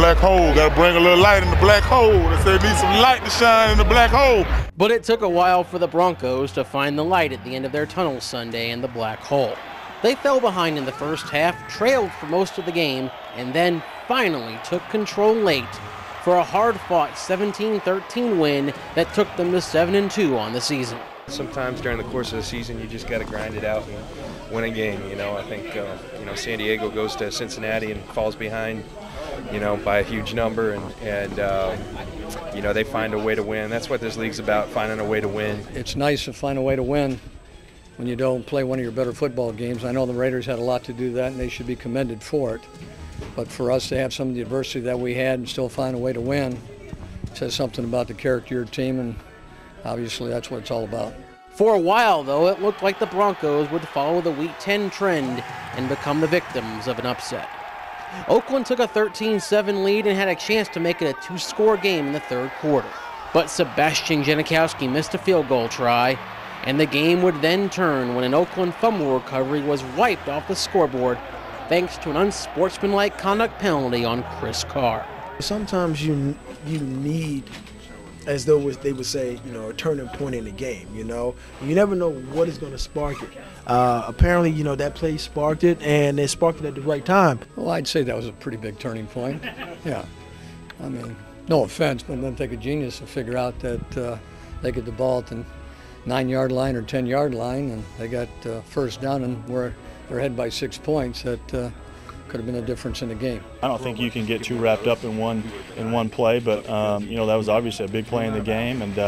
black hole. Got to bring a little light in the black hole. They say need some light to shine in the black hole. But it took a while for the Broncos to find the light at the end of their tunnel Sunday in the black hole. They fell behind in the first half, trailed for most of the game, and then finally took control late for a hard-fought 17-13 win that took them to 7-2 on the season. Sometimes during the course of the season, you just got to grind it out and win a game. I think San Diego goes to Cincinnati and falls behind, by a huge number, and they find a way to win. That's what this league's about, finding a way to win. It's nice to find a way to win when you don't play one of your better football games. I know the Raiders had a lot to do that, and they should be commended for it. But for us to have some of the adversity that we had and still find a way to win says something about the character of your team, and obviously that's what it's all about. For a while, though, it looked like the Broncos would follow the Week 10 trend and become the victims of an upset. Oakland took a 13-7 lead and had a chance to make it a two-score game in the third quarter. But Sebastian Janikowski missed a field goal try, and the game would then turn when an Oakland fumble recovery was wiped off the scoreboard thanks to an unsportsmanlike conduct penalty on Chris Carr. Sometimes you need, as though they would say, a turning point in the game, You never know what is going to spark it. Apparently, that play sparked it, and it sparked it at the right time. Well, I'd say that was a pretty big turning point. Yeah. I mean, no offense, but it doesn't take a genius to figure out that they get the ball at the 9-yard line or 10-yard line, and they got first down, and they're ahead by 6 points. That could have been a difference in the game. I don't think you can get too wrapped up in one play, but that was obviously a big play in the game, and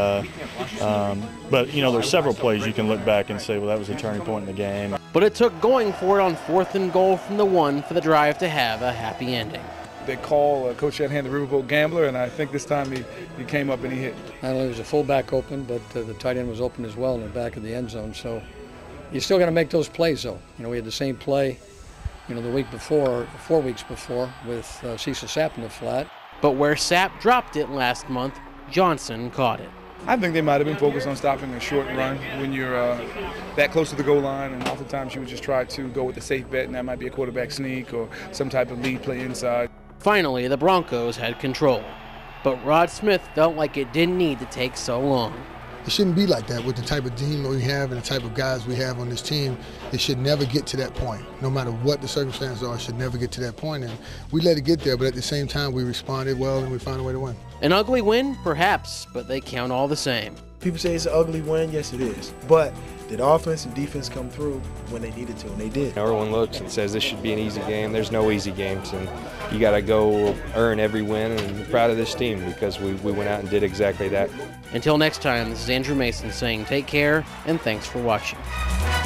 but there's several plays you can look back and say, well, that was a turning point in the game. But it took going for it on 4th and goal from the 1 for the drive to have a happy ending. They call Coach Shanahan the Riverboat Gambler, and I think this time he came up and he hit. Not only was the fullback open, but the tight end was open as well in the back of the end zone. So you still got to make those plays, though. We had the same play, the week before, 4 weeks before, with Cecil Sapp in the flat. But where Sapp dropped it last month, Johnson caught it. I think they might have been focused on stopping a short run when you're that close to the goal line, and oftentimes you would just try to go with the safe bet, and that might be a quarterback sneak or some type of lead play inside. Finally, the Broncos had control, but Rod Smith felt like it didn't need to take so long. It shouldn't be like that with the type of team we have and the type of guys we have on this team. It should never get to that point. No matter what the circumstances are, it should never get to that point. And we let it get there, but at the same time, we responded well and we found a way to win. An ugly win? Perhaps, but they count all the same. People say it's an ugly win. Yes, it is. But did offense and defense come through when they needed to, and they did. Everyone looks and says this should be an easy game. There's no easy games, and you got to go earn every win, and I'm proud of this team because we went out and did exactly that. Until next time, this is Andrew Mason saying take care and thanks for watching.